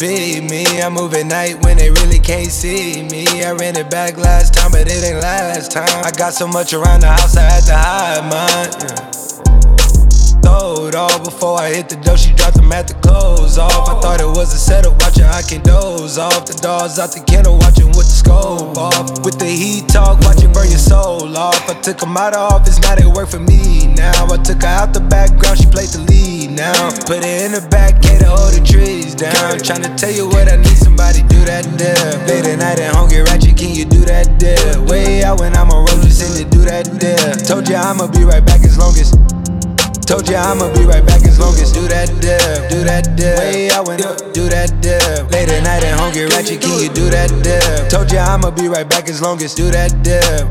Be me, I move at night when they really can't see me. I ran it back last time, but it ain't last time. I got so much around the house, I had to hide mine. Throw it all before I hit the door. She dropped them at the clothes off. I thought it was a setup, watching I can doze off. The dogs out the kennel, watching with the scope off. With the heat talk, watching burn your soul off. I took them out of office, now they work for me now. I took her out the background, she played the lead now. Put her in the back, can't hold the trees down. Tryna tell you what I need, somebody do that deal. Late at night and hungry ratchet, can you do that deal? Way out when I'm on road, just in to do that deal. Told ya I'ma be right back as long as. Told ya I'ma be right back as long as. Do that deal, do that deal. Way out when do that deal. Late at night and hungry ratchet, can you do that deal? Told ya I'ma be right back as long as. Do that deal.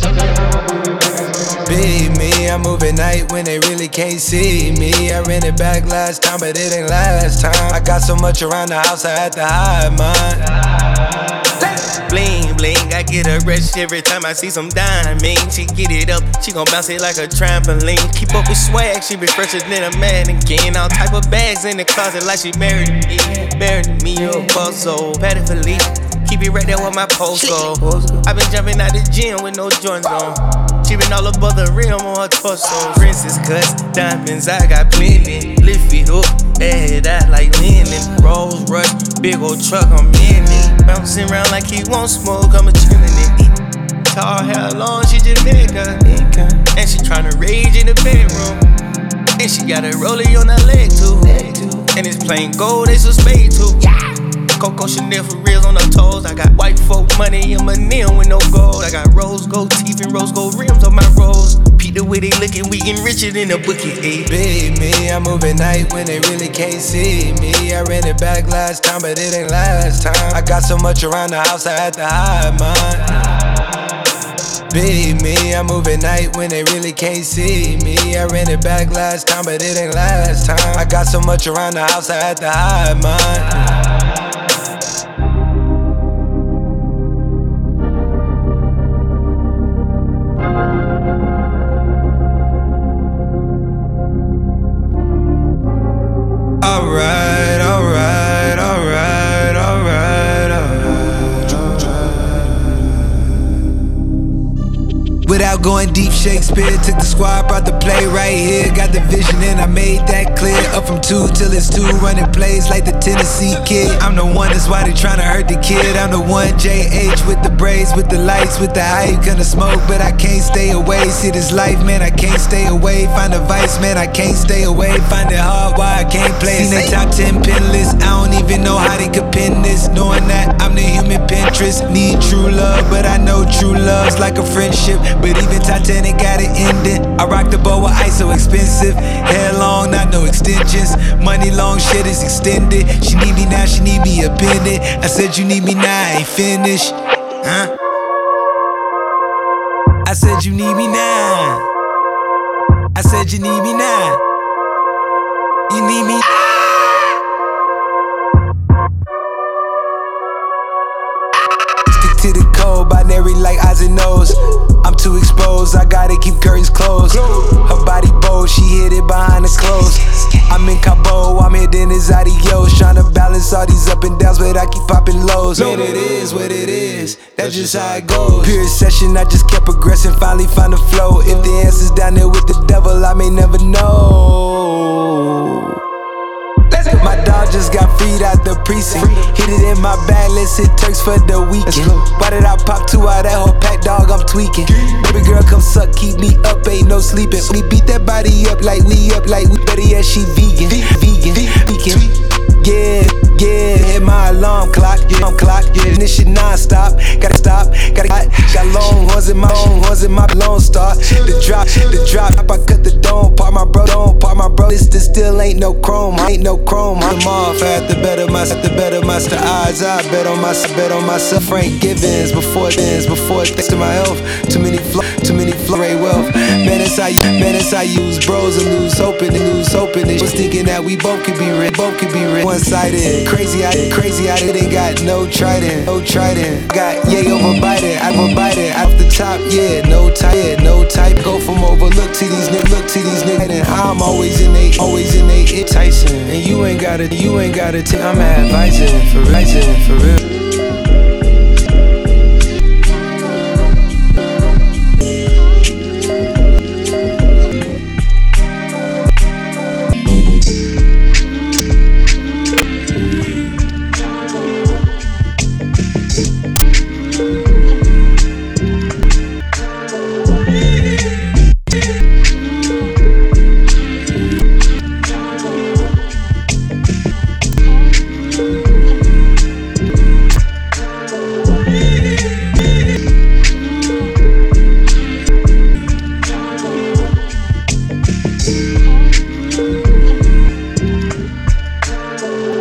Be me, I move at night when they really can't see me. I ran it back last time, but it ain't last time. I got so much around the house, I had to hide mine. Bling, bling, I get a rush every time I see some diamonds. She get it up, she gon' bounce it like a trampoline. Keep up with swag, she be fresher than a mannequin. All type of bags in the closet like she married to me. Married to me, a puzzle, Patty Philippe. Keep it right there with my post go. I been jumping out the gym with no joints on. She been all above the rim on her torso. Princess cuts, diamonds, I got plenty. Lift it up, add out like linen. Rolls Royce, big old truck, I'm in it. Bouncing around like he won't smoke, I'm a chillin' it. Tall hair long, she Jamaica. And she tryna rage in the bedroom. And she got a rollie on her leg too. And it's plain gold, it's a spade too. Coco Chanel for reals on her toes. I got white folk money in my nail with no gold. I got rose gold teeth and rose gold rims on my rose. Pete the way they lookin', we getting richer than a bookie. Be me, I move at night when they really can't see me. I ran it back last time, but it ain't last time. I got so much around the house, I had to hide mine. Be me, I move at night when they really can't see me. I ran it back last time, but it ain't last time. I got so much around the house, I had to hide mine. Without going deep, Shakespeare took the squad, brought the play right here. Got the vision and I made that clear. Up from 2 till it's 2, running plays like the Tennessee Kid. I'm the one, that's why they tryna hurt the kid. I'm the one, JH with the braids, with the lights, with the hype. Gonna smoke, but I can't stay away. See this life, man, I can't stay away. Find a vice, man, I can't stay away. Find it hard, why I can't play it. Seen the top 10 pin list, I don't even know how they could pin this. Knowing that I'm the human Pinterest. Need true love, but I know true love's like a friendship. But even Titanic got it ending. I rock the boat with ice so expensive. Hair long, not no extensions. Money long, shit is extended. She need me now, she need me up in it. I said you need me now, I ain't finished. Huh? I said you need me now. I said you need me now. You need me. Stick to the code, binary like eyes and nose. I'm too exposed, I gotta keep curtains closed. Her body bold, she hid it behind the clothes. I'm in Cabo, I'm hitting his adios. Tryna balance all these up and downs, but I keep popping lows. Man, it is what it is, that's just how it goes. Pure session, I just kept progressing, finally found the flow. If the answer's down there with the devil, I may never know. My dog just got freed out the precinct. Hit it in my bag, let's hit Turks for the weekend. Why did I pop 2 out that whole pack, dog? I'm tweaking. Baby girl, come suck, keep me up, ain't no sleeping. We beat that body up like we better yet, she vegan. Yeah, hit my alarm clock, yeah, this shit non-stop. Gotta stop, got long horns in my Lone Star. The drop, I cut the dome, part my bro. This still ain't no chrome, I'm off. I had to better myself, the odds I bet on myself. Frank Givens, before thanks to my health. Too many Ray wealth. Man, it's how use bros and lose hope in it. Was thinking that we both could be rich, one-sided. Crazy out it, ain't got no trident. Got yay over Biden, I overbite it. Off the top, yeah, no type. Go from overlook to these niggas, and I'm always in they Tyson. And you ain't gotta take. I'm advising for real.